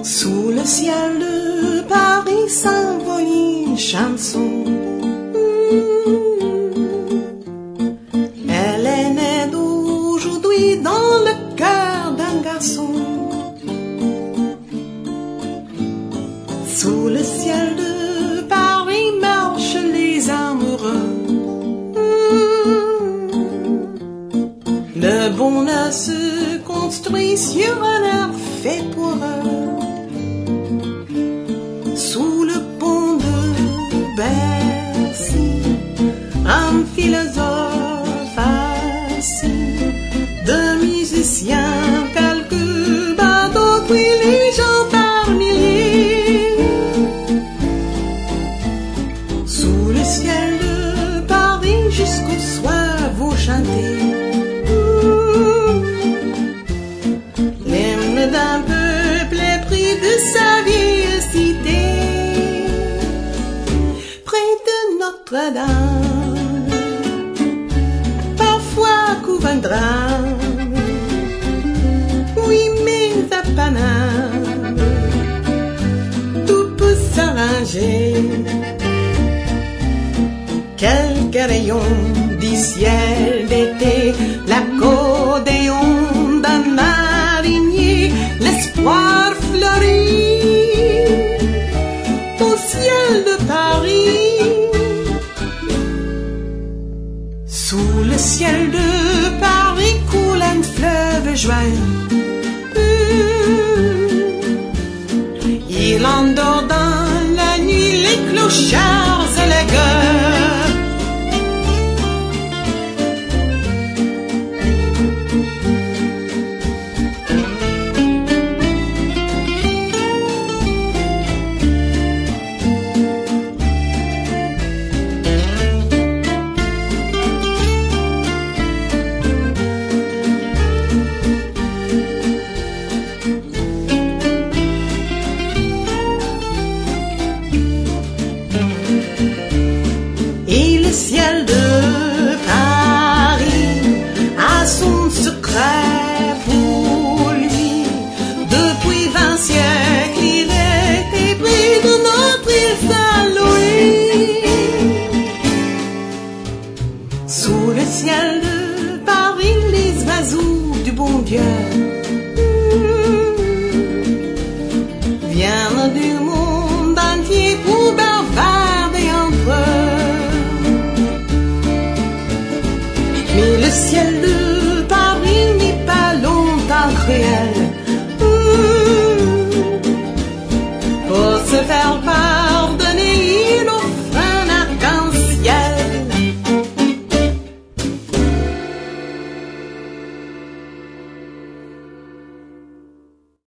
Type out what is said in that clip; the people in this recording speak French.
Sous le ciel de Paris s'envole une chanson. Elle est née d'aujourd'hui dans le cœur d'un garçon. Sous le ciel de Paris marchent les amoureux. Le bonheur se construit sur un arbre fait pour eux. Sous le pont de Bercy, un philosophe assis, deux musiciens, quelques badauds, puis les gens par milliers. Sous le ciel de Paris jusqu'au soir vous chantez l'hymne d'un peuple épris de sa vieille cité. Près de Notre-Dame, parfois couvre un drame. Oui, mais à Paname, tout peut s'arranger. Quelques rayons du ciel d'été, l'accordéon d'un marinier, l'espoir fleurit au ciel de Paris. Sous le ciel de Paris coule un fleuve joyeux. Il endort dans la nuit les clochards et les gueules. Le ciel de Paris a son secret pour lui. Depuis 20 siècles, il est épris de notre île Saint-Louis. Sous le ciel de Paris, les oiseaux du bon Dieu viennent du monde entier pour bavarder entre eux. Mais le ciel de Paris n'est pas longtemps cruel. Pour se faire part